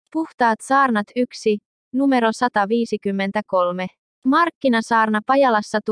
Puhtaat saarnat 1, numero 153. Markkinasaarna Pajalassa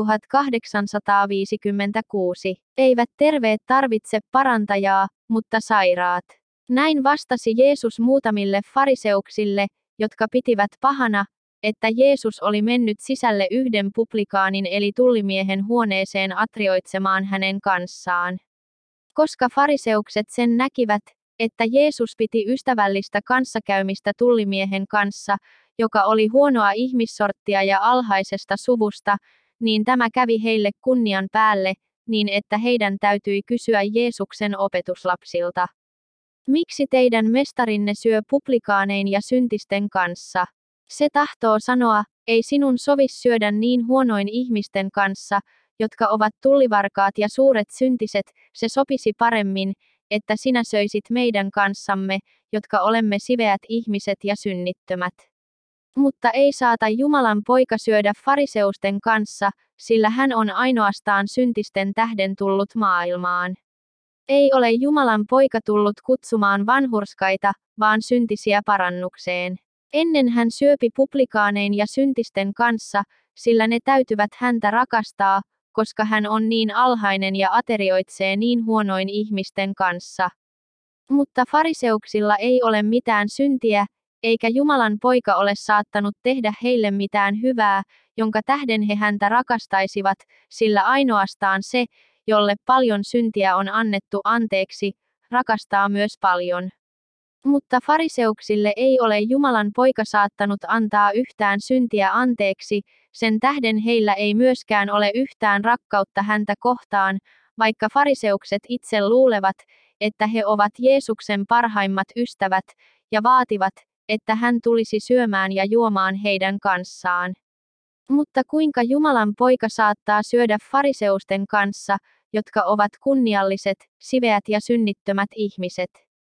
1856. Eivät terveet tarvitse parantajaa, mutta sairaat. Näin vastasi Jeesus muutamille fariseuksille, jotka pitivät pahana, että Jeesus oli mennyt sisälle yhden publikaanin eli tullimiehen huoneeseen atrioitsemaan hänen kanssaan. Koska fariseukset sen näkivät, että Jeesus piti ystävällistä kanssakäymistä tullimiehen kanssa, joka oli huonoa ihmissorttia ja alhaisesta suvusta, niin tämä kävi heille kunnian päälle, niin että heidän täytyi kysyä Jeesuksen opetuslapsilta. Miksi teidän mestarinne syö publikaanein ja syntisten kanssa? Se tahtoo sanoa, ei sinun sovi syödä niin huonoin ihmisten kanssa, jotka ovat tullivarkaat ja suuret syntiset, se sopisi paremmin, että sinä söisit meidän kanssamme, jotka olemme siveät ihmiset ja synnittömät. Mutta ei saata Jumalan poika syödä fariseusten kanssa, sillä hän on ainoastaan syntisten tähden tullut maailmaan. Ei ole Jumalan poika tullut kutsumaan vanhurskaita, vaan syntisiä parannukseen. Ennen hän syöpi publikaanein ja syntisten kanssa, sillä ne täytyvät häntä rakastaa, koska hän on niin alhainen ja aterioitsee niin huonoin ihmisten kanssa. Mutta fariseuksilla ei ole mitään syntiä, eikä Jumalan poika ole saattanut tehdä heille mitään hyvää, jonka tähden he häntä rakastaisivat, sillä ainoastaan se, jolle paljon syntiä on annettu anteeksi, rakastaa myös paljon. Mutta fariseuksille ei ole Jumalan poika saattanut antaa yhtään syntiä anteeksi, sen tähden heillä ei myöskään ole yhtään rakkautta häntä kohtaan, vaikka fariseukset itse luulevat, että he ovat Jeesuksen parhaimmat ystävät, ja vaativat, että hän tulisi syömään ja juomaan heidän kanssaan. Mutta kuinka Jumalan poika saattaa syödä fariseusten kanssa, jotka ovat kunnialliset, siveät ja synnittömät ihmiset?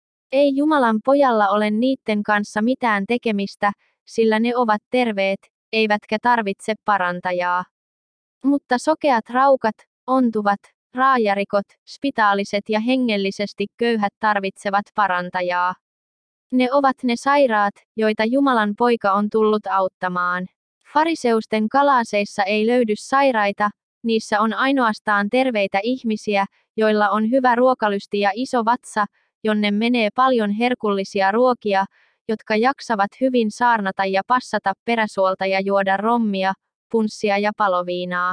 Ei Jumalan pojalla ole niiden kanssa mitään tekemistä, sillä ne ovat terveet, eivätkä tarvitse parantajaa. Mutta sokeat raukat, ontuvat, raajarikot, spitaaliset ja hengellisesti köyhät tarvitsevat parantajaa. Ne ovat ne sairaat, joita Jumalan poika on tullut auttamaan. Fariseusten kalaaseissa ei löydy sairaita, niissä on ainoastaan terveitä ihmisiä, joilla on hyvä ruokalysti ja iso vatsa, jonne menee paljon herkullisia ruokia, jotka jaksavat hyvin saarnata ja passata peräsuolta ja juoda rommia, punssia ja paloviinaa.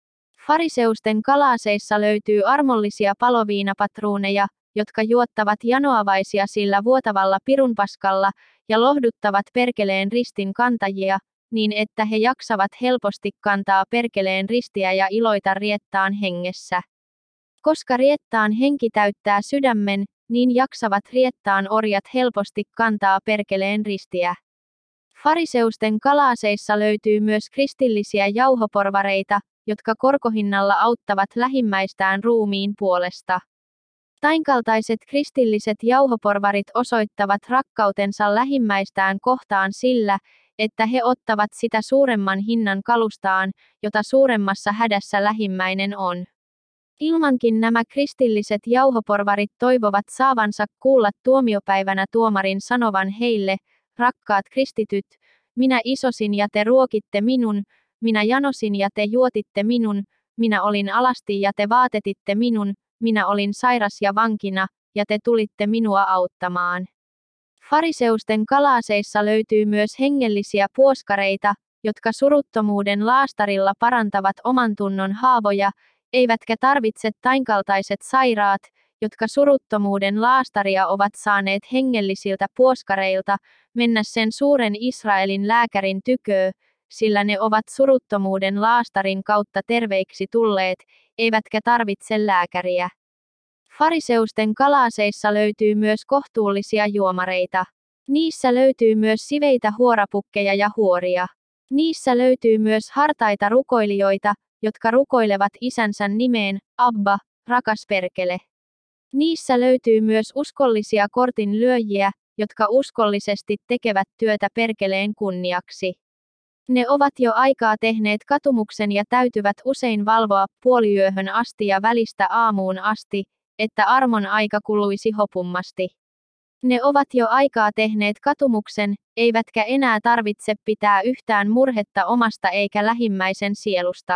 Fariseusten kalaaseissa löytyy armollisia paloviinapatruuneja, jotka juottavat janoavaisia sillä vuotavalla pirunpaskalla, ja lohduttavat perkeleen ristin kantajia, niin että he jaksavat helposti kantaa perkeleen ristiä ja iloita riettaan hengessä. Koska riettaan henki täyttää sydämen, niin jaksavat riettaan orjat helposti kantaa perkeleen ristiä. Fariseusten kalaaseissa löytyy myös kristillisiä jauhoporvareita, jotka korkohinnalla auttavat lähimmäistään ruumiin puolesta. Tainkaltaiset kristilliset jauhoporvarit osoittavat rakkautensa lähimmäistään kohtaan sillä, että he ottavat sitä suuremman hinnan kalustaan, jota suuremmassa hädässä lähimmäinen on. Ilmankin nämä kristilliset jauhoporvarit toivovat saavansa kuulla tuomiopäivänä tuomarin sanovan heille, rakkaat kristityt, minä isosin ja te ruokitte minun, minä janosin ja te juotitte minun, minä olin alasti ja te vaatetitte minun, minä olin sairas ja vankina, ja te tulitte minua auttamaan. Fariseusten kalaaseissa löytyy myös hengellisiä puoskareita, jotka suruttomuuden laastarilla parantavat omantunnon haavoja, eivätkä tarvitse tainkaltaiset sairaat, jotka suruttomuuden laastaria ovat saaneet hengellisiltä puoskareilta, mennä sen suuren Israelin lääkärin tyköö, sillä ne ovat suruttomuuden laastarin kautta terveiksi tulleet, eivätkä tarvitse lääkäriä. Fariseusten kalaaseissa löytyy myös kohtuullisia juomareita. Niissä löytyy myös siveitä huorapukkeja ja huoria. Niissä löytyy myös hartaita rukoilijoita, jotka rukoilevat isänsä nimeen, Abba, rakas perkele. Niissä löytyy myös uskollisia kortin lyöjiä, jotka uskollisesti tekevät työtä perkeleen kunniaksi. Ne ovat jo aikaa tehneet katumuksen ja täytyvät usein valvoa puoliyöhön asti ja välistä aamuun asti, että armon aika kuluisi hopummasti. Ne ovat jo aikaa tehneet katumuksen, eivätkä enää tarvitse pitää yhtään murhetta omasta eikä lähimmäisen sielusta.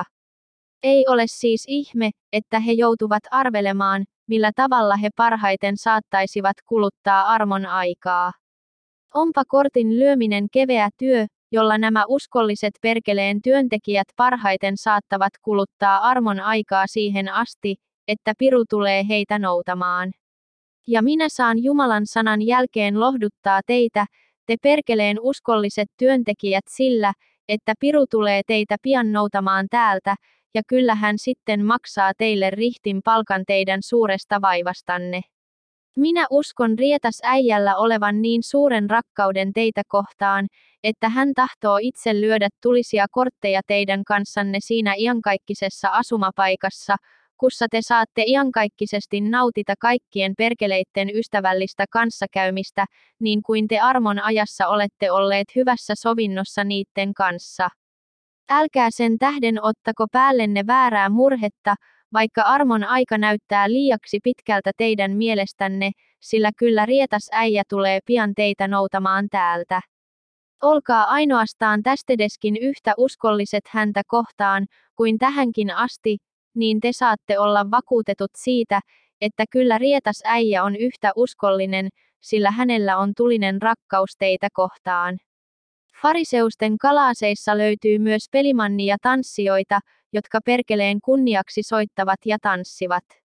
Ei ole siis ihme, että he joutuvat arvelemaan, millä tavalla he parhaiten saattaisivat kuluttaa armon aikaa. Onpa kortin lyöminen keveä työ, jolla nämä uskolliset perkeleen työntekijät parhaiten saattavat kuluttaa armon aikaa siihen asti, että piru tulee heitä noutamaan. Ja minä saan Jumalan sanan jälkeen lohduttaa teitä, te perkeleen uskolliset työntekijät sillä, että piru tulee teitä pian noutamaan täältä, ja kyllä hän sitten maksaa teille rihtin palkan teidän suuresta vaivastanne. Minä uskon rietas äijällä olevan niin suuren rakkauden teitä kohtaan, että hän tahtoo itse lyödä tulisia kortteja teidän kanssanne siinä iankaikkisessa asumapaikassa, kussa te saatte iankaikkisesti nautita kaikkien perkeleitten ystävällistä kanssakäymistä, niin kuin te armon ajassa olette olleet hyvässä sovinnossa niitten kanssa. Älkää sen tähden ottako päällenne väärää murhetta, vaikka armon aika näyttää liiaksi pitkältä teidän mielestänne, sillä kyllä rietas äijä tulee pian teitä noutamaan täältä. Olkaa ainoastaan tästedeskin yhtä uskolliset häntä kohtaan, kuin tähänkin asti, niin te saatte olla vakuutetut siitä, että kyllä rietas äijä on yhtä uskollinen, sillä hänellä on tulinen rakkaus teitä kohtaan. Fariseusten kalaaseissa löytyy myös pelimannia tanssijoita, jotka perkeleen kunniaksi soittavat ja tanssivat.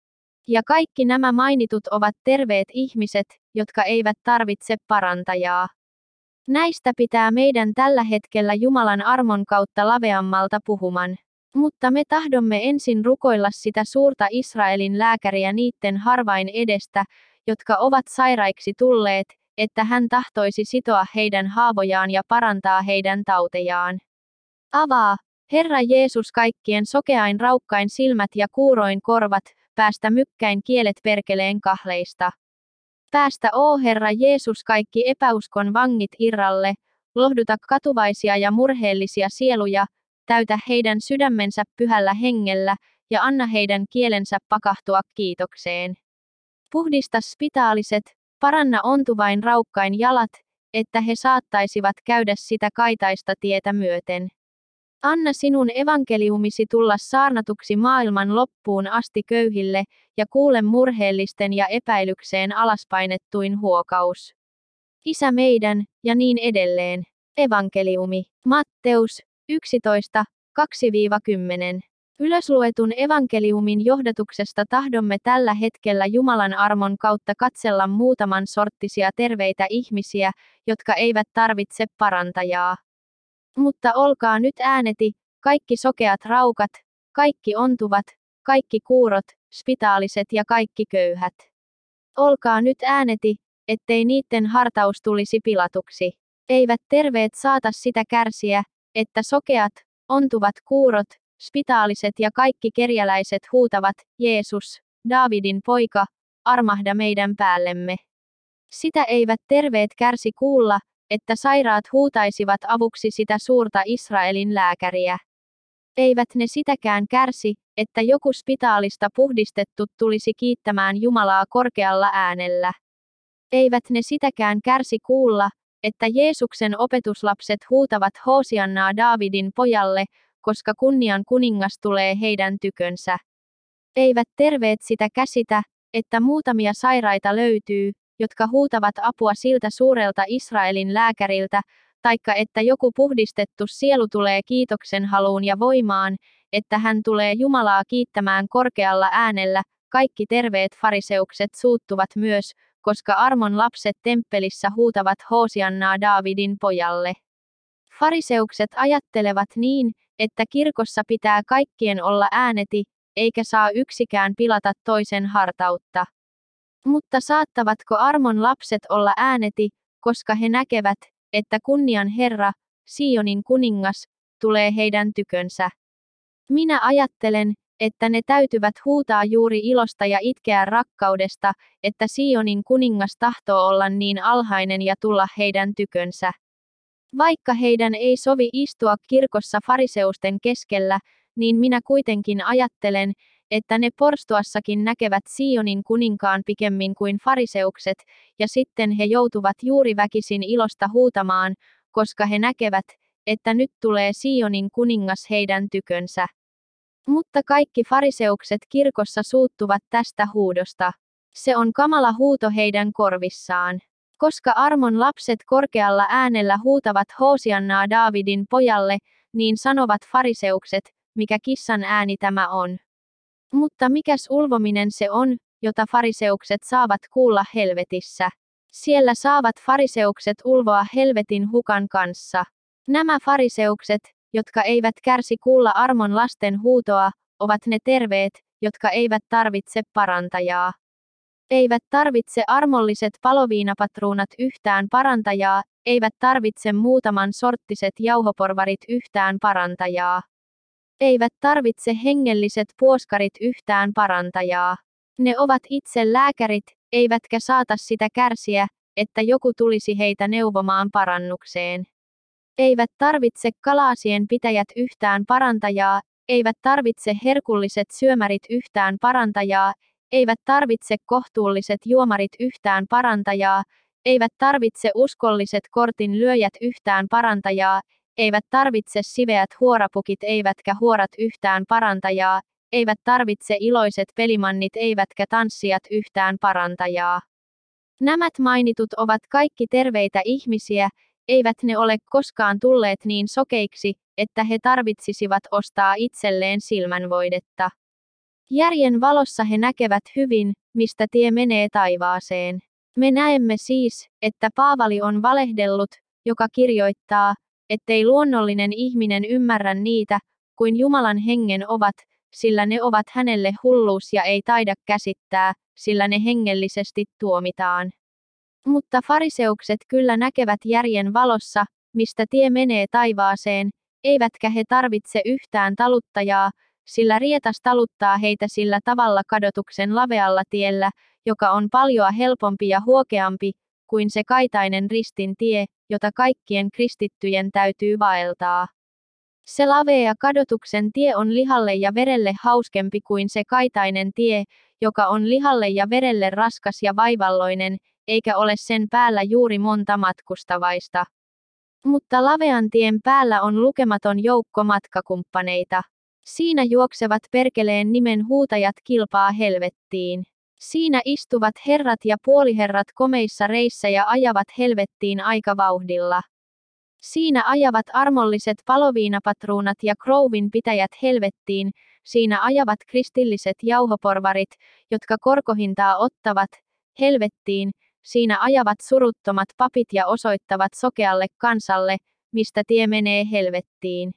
Ja kaikki nämä mainitut ovat terveet ihmiset, jotka eivät tarvitse parantajaa. Näistä pitää meidän tällä hetkellä Jumalan armon kautta laveammalta puhuman. Mutta me tahdomme ensin rukoilla sitä suurta Israelin lääkäriä niitten harvain edestä, jotka ovat sairaiksi tulleet, että hän tahtoisi sitoa heidän haavojaan ja parantaa heidän tautejaan. Avaa, Herra Jeesus, kaikkien sokeain raukkain silmät ja kuuroin korvat, päästä mykkäin kielet perkeleen kahleista. Päästä, o Herra Jeesus, kaikki epäuskon vangit irralle, lohduta katuvaisia ja murheellisia sieluja, täytä heidän sydämensä pyhällä hengellä, ja anna heidän kielensä pakahtua kiitokseen. Puhdista spitaaliset, paranna ontuvain raukkain jalat, että he saattaisivat käydä sitä kaitaista tietä myöten. Anna sinun evankeliumisi tulla saarnatuksi maailman loppuun asti köyhille, ja kuule murheellisten ja epäilykseen alaspainettuin huokaus. Isä meidän, ja niin edelleen. Evankeliumi. Matteus 11, 2-10. Ylösluetun evankeliumin johdatuksesta tahdomme tällä hetkellä Jumalan armon kautta katsella muutaman sorttisia terveitä ihmisiä, jotka eivät tarvitse parantajaa. Mutta olkaa nyt ääneti, kaikki sokeat raukat, kaikki ontuvat, kaikki kuurot, spitaaliset ja kaikki köyhät. Olkaa nyt ääneti, ettei niitten hartaus tulisi pilatuksi. Eivät terveet saata sitä kärsiä, että sokeat, ontuvat kuurot, spitaaliset ja kaikki kerjäläiset huutavat, Jeesus, Daavidin poika, armahda meidän päällemme. Sitä eivät terveet kärsi kuulla, että sairaat huutaisivat avuksi sitä suurta Israelin lääkäriä. Eivät ne sitäkään kärsi, että joku spitaalista puhdistettu tulisi kiittämään Jumalaa korkealla äänellä. Eivät ne sitäkään kärsi kuulla, että Jeesuksen opetuslapset huutavat Hoosiannaa Daavidin pojalle, koska kunnian kuningas tulee heidän tykönsä. Eivät terveet sitä käsitä, että muutamia sairaita löytyy, jotka huutavat apua siltä suurelta Israelin lääkäriltä, taikka että joku puhdistettu sielu tulee kiitoksen haluun ja voimaan, että hän tulee Jumalaa kiittämään korkealla äänellä. Kaikki terveet fariseukset suuttuvat myös, koska armon lapset temppelissä huutavat Hoosiannaa Daavidin pojalle. Fariseukset ajattelevat niin, että kirkossa pitää kaikkien olla ääneti, eikä saa yksikään pilata toisen hartautta. Mutta saattavatko armon lapset olla ääneti, koska he näkevät, että kunnian Herra, Sionin kuningas, tulee heidän tykönsä? Minä ajattelen, että ne täytyvät huutaa juuri ilosta ja itkeä rakkaudesta, että Sionin kuningas tahtoo olla niin alhainen ja tulla heidän tykönsä. Vaikka heidän ei sovi istua kirkossa fariseusten keskellä, niin minä kuitenkin ajattelen, että ne porstuassakin näkevät Sionin kuninkaan pikemmin kuin fariseukset, ja sitten he joutuvat juuri väkisin ilosta huutamaan, koska he näkevät, että nyt tulee Sionin kuningas heidän tykönsä. Mutta kaikki fariseukset kirkossa suuttuvat tästä huudosta. Se on kamala huuto heidän korvissaan. Koska armon lapset korkealla äänellä huutavat Hoosiannaa Daavidin pojalle, niin sanovat fariseukset, mikä kissan ääni tämä on. Mutta mikäs ulvominen se on, jota fariseukset saavat kuulla helvetissä? Siellä saavat fariseukset ulvoa helvetin hukan kanssa. Nämä fariseukset, jotka eivät kärsi kuulla armon lasten huutoa, ovat ne terveet, jotka eivät tarvitse parantajaa. Eivät tarvitse armolliset paloviinapatruunat yhtään parantajaa, eivät tarvitse muutaman sorttiset jauhoporvarit yhtään parantajaa. Eivät tarvitse hengelliset puoskarit yhtään parantajaa. Ne ovat itse lääkärit, eivätkä saata sitä kärsiä, että joku tulisi heitä neuvomaan parannukseen. Eivät tarvitse kalaasien pitäjät yhtään parantajaa, eivät tarvitse herkulliset syömärit yhtään parantajaa, eivät tarvitse kohtuulliset juomarit yhtään parantajaa, eivät tarvitse uskolliset kortin lyöjät yhtään parantajaa, eivät tarvitse siveät huorapukit eivätkä huorat yhtään parantajaa, eivät tarvitse iloiset pelimannit eivätkä tanssijat yhtään parantajaa. Nämä mainitut ovat kaikki terveitä ihmisiä, eivät ne ole koskaan tulleet niin sokeiksi, että he tarvitsisivat ostaa itselleen silmänvoidetta. Järjen valossa he näkevät hyvin, mistä tie menee taivaaseen. Me näemme siis, että Paavali on valehdellut, joka kirjoittaa, ettei luonnollinen ihminen ymmärrä niitä, kuin Jumalan hengen ovat, sillä ne ovat hänelle hulluus ja ei taida käsittää, sillä ne hengellisesti tuomitaan. Mutta fariseukset kyllä näkevät järjen valossa, mistä tie menee taivaaseen, eivätkä he tarvitse yhtään taluttajaa, sillä rietas taluttaa heitä sillä tavalla kadotuksen lavealla tiellä, joka on paljon helpompi ja huokeampi, kuin se kaitainen ristin tie, jota kaikkien kristittyjen täytyy vaeltaa. Se lavea kadotuksen tie on lihalle ja verelle hauskempi kuin se kaitainen tie, joka on lihalle ja verelle raskas ja vaivalloinen, eikä ole sen päällä juuri monta matkustavaista. Mutta lavean tien päällä on lukematon joukko matkakumppaneita. Siinä juoksevat perkeleen nimen huutajat kilpaa helvettiin. Siinä istuvat herrat ja puoliherrat komeissa reissä ja ajavat helvettiin aika vauhdilla. Siinä ajavat armolliset paloviinapatruunat ja krouvin pitäjät helvettiin, siinä ajavat kristilliset jauhoporvarit, jotka korkohintaa ottavat, helvettiin, siinä ajavat suruttomat papit ja osoittavat sokealle kansalle, mistä tie menee helvettiin.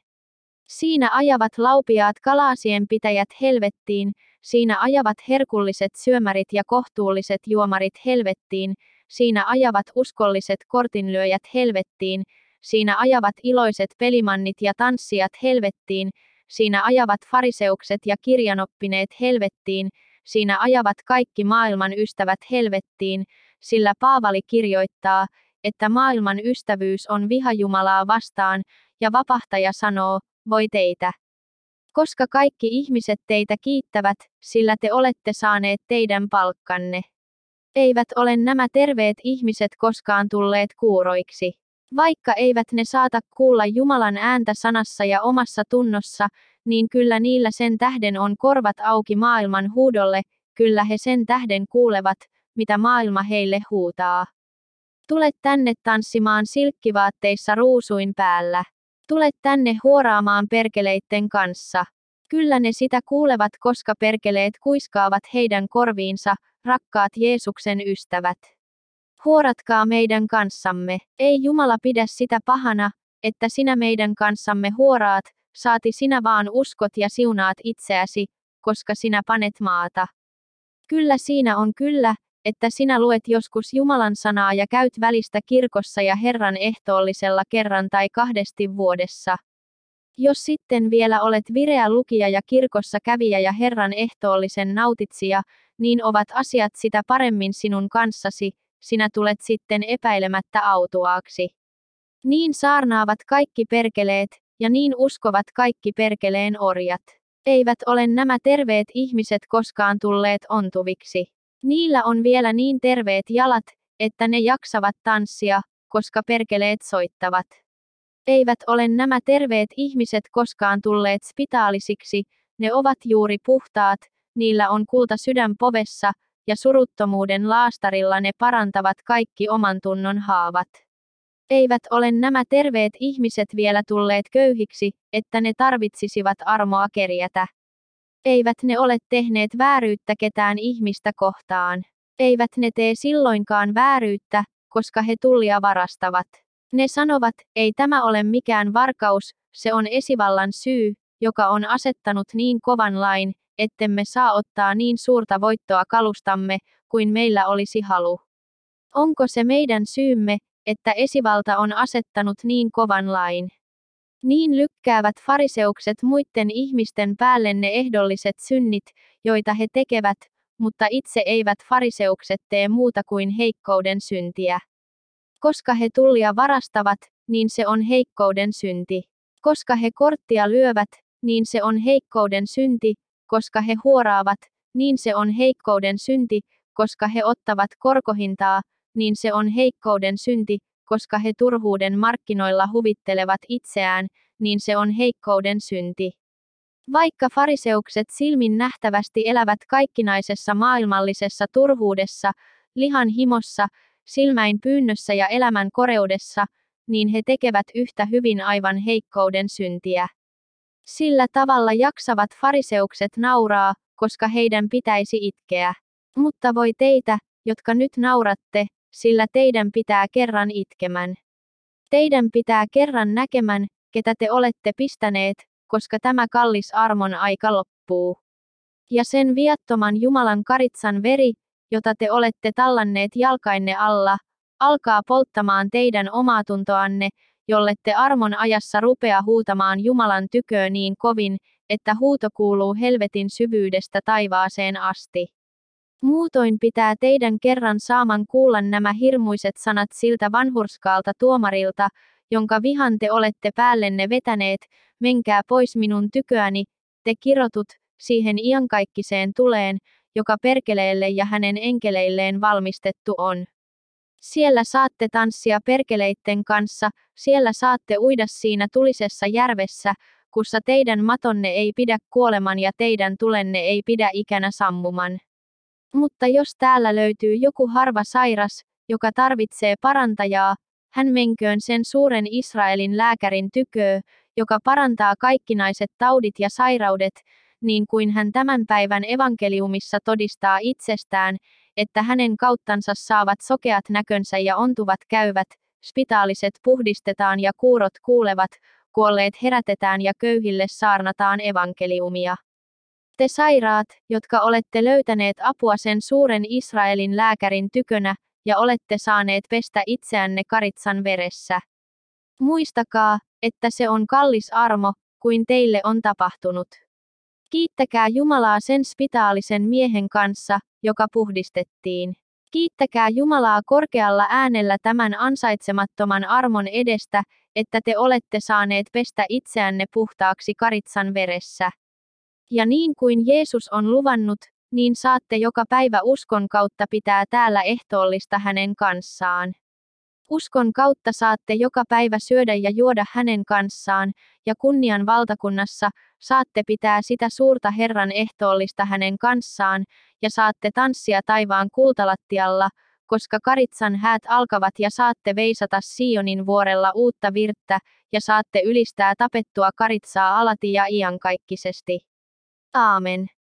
Siinä ajavat laupiaat kalaasien pitäjät helvettiin, siinä ajavat herkulliset syömärit ja kohtuulliset juomarit helvettiin, siinä ajavat uskolliset kortinlyöjät helvettiin, siinä ajavat iloiset pelimannit ja tanssijat helvettiin, siinä ajavat fariseukset ja kirjanoppineet helvettiin, siinä ajavat kaikki maailman ystävät helvettiin, sillä Paavali kirjoittaa, että maailman ystävyys on viha Jumalaa vastaan, ja vapahtaja sanoo, voi teitä. Koska kaikki ihmiset teitä kiittävät, sillä te olette saaneet teidän palkkanne. Eivät ole nämä terveet ihmiset koskaan tulleet kuuroiksi. Vaikka eivät ne saata kuulla Jumalan ääntä sanassa ja omassa tunnossa, niin kyllä niillä sen tähden on korvat auki maailman huudolle, kyllä he sen tähden kuulevat, mitä maailma heille huutaa. Tule tänne tanssimaan silkkivaatteissa ruusuin päällä. Tule tänne huoraamaan perkeleitten kanssa. Kyllä ne sitä kuulevat, koska perkeleet kuiskaavat heidän korviinsa, rakkaat Jeesuksen ystävät. Huoratkaa meidän kanssamme. Ei Jumala pidä sitä pahana, että sinä meidän kanssamme huoraat, saati sinä vaan uskot ja siunaat itseäsi, koska sinä panet maata. Kyllä siinä on kyllä, että sinä luet joskus Jumalan sanaa ja käyt välistä kirkossa ja Herran ehtoollisella kerran tai kahdesti vuodessa. Jos sitten vielä olet vireä lukija ja kirkossa kävijä ja Herran ehtoollisen nautitsija, niin ovat asiat sitä paremmin sinun kanssasi, sinä tulet sitten epäilemättä autuaaksi. Niin saarnaavat kaikki perkeleet, ja niin uskovat kaikki perkeleen orjat. Eivät ole nämä terveet ihmiset koskaan tulleet ontuviksi. Niillä on vielä niin terveet jalat, että ne jaksavat tanssia, koska perkeleet soittavat. Eivät ole nämä terveet ihmiset koskaan tulleet spitaalisiksi, ne ovat juuri puhtaat, niillä on kulta sydän povessa, ja suruttomuuden laastarilla ne parantavat kaikki oman tunnon haavat. Eivät ole nämä terveet ihmiset vielä tulleet köyhiksi, että ne tarvitsisivat armoa kerjätä. Eivät ne ole tehneet vääryyttä ketään ihmistä kohtaan. Eivät ne tee silloinkaan vääryyttä, koska he tullia varastavat. Ne sanovat, ei tämä ole mikään varkaus, se on esivallan syy, joka on asettanut niin kovan lain, ettemme saa ottaa niin suurta voittoa kalustamme, kuin meillä olisi halu. Onko se meidän syymme, että esivalta on asettanut niin kovan lain? Niin lykkäävät fariseukset muiden ihmisten päälle ne ehdolliset synnit, joita he tekevät, mutta itse eivät fariseukset tee muuta kuin heikkouden syntiä. Koska he tullia varastavat, niin se on heikkouden synti. Koska he korttia lyövät, niin se on heikkouden synti, koska he huoraavat, niin se on heikkouden synti, koska he ottavat korkohintaa, niin se on heikkouden synti, koska he turhuuden markkinoilla huvittelevat itseään, niin se on heikkouden synti. Vaikka fariseukset silmin nähtävästi elävät kaikkinaisessa maailmallisessa turhuudessa, lihan himossa, silmäin pyynnössä ja elämän koreudessa, niin he tekevät yhtä hyvin aivan heikkouden syntiä. Sillä tavalla jaksavat fariseukset nauraa, koska heidän pitäisi itkeä. Mutta voi teitä, jotka nyt nauratte, sillä teidän pitää kerran itkemän. Teidän pitää kerran näkemän, ketä te olette pistäneet, koska tämä kallis armon aika loppuu. Ja sen viattoman Jumalan karitsan veri, jota te olette tallanneet jalkainne alla, alkaa polttamaan teidän omaatuntoanne, jollette armon ajassa rupea huutamaan Jumalan tyköön niin kovin, että huuto kuuluu helvetin syvyydestä taivaaseen asti. Muutoin pitää teidän kerran saaman kuulla nämä hirmuiset sanat siltä vanhurskaalta tuomarilta, jonka vihan te olette päällenne vetäneet, menkää pois minun tyköäni, te kirotut, siihen iankaikkiseen tuleen, joka perkeleelle ja hänen enkeleilleen valmistettu on. Siellä saatte tanssia perkeleitten kanssa, siellä saatte uida siinä tulisessa järvessä, kussa teidän matonne ei pidä kuoleman ja teidän tulenne ei pidä ikänä sammuman. Mutta jos täällä löytyy joku harva sairas, joka tarvitsee parantajaa, hän menköön sen suuren Israelin lääkärin tyköö, joka parantaa kaikkinaiset taudit ja sairaudet, niin kuin hän tämän päivän evankeliumissa todistaa itsestään, että hänen kauttansa saavat sokeat näkönsä ja ontuvat käyvät, spitaaliset puhdistetaan ja kuurot kuulevat, kuolleet herätetään ja köyhille saarnataan evankeliumia. Te sairaat, jotka olette löytäneet apua sen suuren Israelin lääkärin tykönä, ja olette saaneet pestä itseänne karitsan veressä. Muistakaa, että se on kallis armo, kuin teille on tapahtunut. Kiittäkää Jumalaa sen spitaalisen miehen kanssa, joka puhdistettiin. Kiittäkää Jumalaa korkealla äänellä tämän ansaitsemattoman armon edestä, että te olette saaneet pestä itseänne puhtaaksi karitsan veressä. Ja niin kuin Jeesus on luvannut, niin saatte joka päivä uskon kautta pitää täällä ehtoollista hänen kanssaan. Uskon kautta saatte joka päivä syödä ja juoda hänen kanssaan, ja kunnian valtakunnassa saatte pitää sitä suurta Herran ehtoollista hänen kanssaan, ja saatte tanssia taivaan kultalattialla, koska karitsan häät alkavat ja saatte veisata Sionin vuorella uutta virttä, ja saatte ylistää tapettua karitsaa alati ja iankaikkisesti. Aamen.